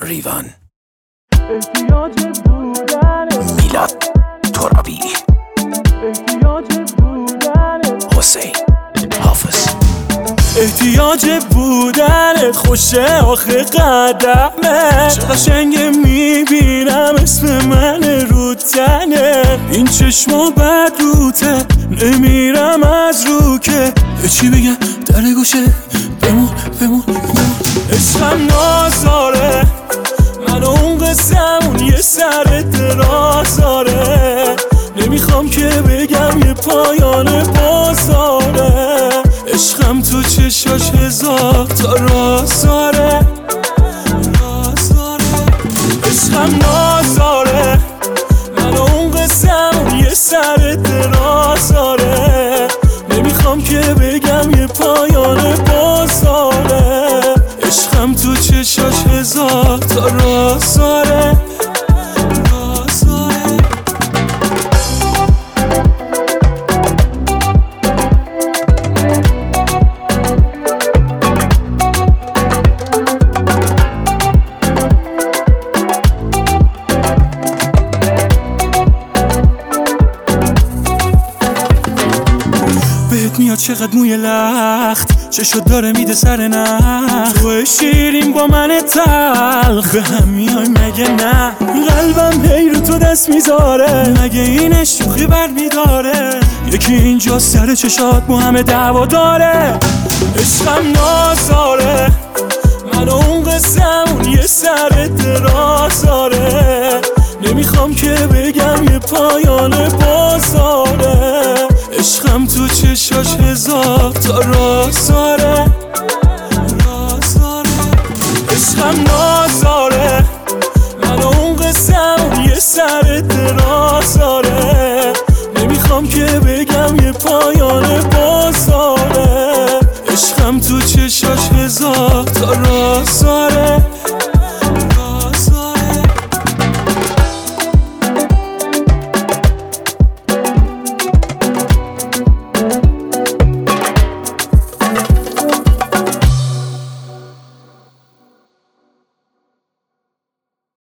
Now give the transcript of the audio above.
ریوان میلاد ترابی حسین حافظ احتیاج بودنت خوشه آخه قدمه چه قشنگه میبینم اسم من رو تنه این چشما بد روته نمیرم از رو که چی بگم در گوشه بمون عشقم نازاره من اون قسمون یه سر درازاره نمیخوام که بگم یه پایان بازاره عشقم تو چشاش هزار تا رازاره عشقم نازاره من اون قسمون یه سر درازاره نمیخوام که بگم یه پایان بازاره عشقم تو چشاش هزار تا رازاره بهت میاد چقدر موی لخت چشو داره میده سر نخ تو شیرین با من تلخ به هم میای مگه نه قلبم هی رو تو دست میذاره مگه این شوخی بر میداره یکی اینجا سر چشات با همه دعوا داره عشقم نازاره من اون قسمون یه سر درازاره نمیخوام که بگم یه پایان بازاره عشقم تو چشاش هزار تا رازاره عشقم نازاره من اون قسمون یه سر درازاره نمیخوام که بگم یه پایان